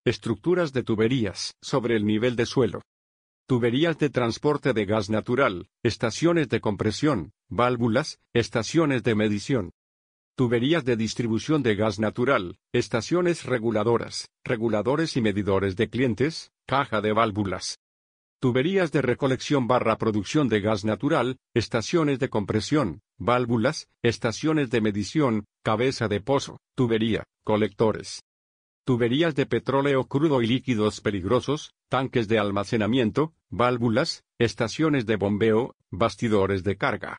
Estructuras de tuberías sobre el nivel de suelo. Tuberías de transporte de gas natural, estaciones de compresión, válvulas, estaciones de medición. Tuberías de distribución de gas natural, estaciones reguladoras, reguladores y medidores de clientes, caja de válvulas. Tuberías de recolección / producción de gas natural, estaciones de compresión, válvulas, estaciones de medición, cabeza de pozo, tubería, colectores. Tuberías de petróleo crudo y líquidos peligrosos, tanques de almacenamiento, válvulas, estaciones de bombeo, bastidores de carga.